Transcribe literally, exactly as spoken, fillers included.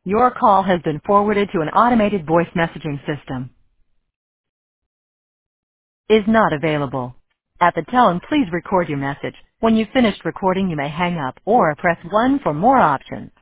Your call has been forwarded to an automated voice messaging system. Is not available. At the tone, please record your message. When you've finished recording, you may hang up or press one for more options.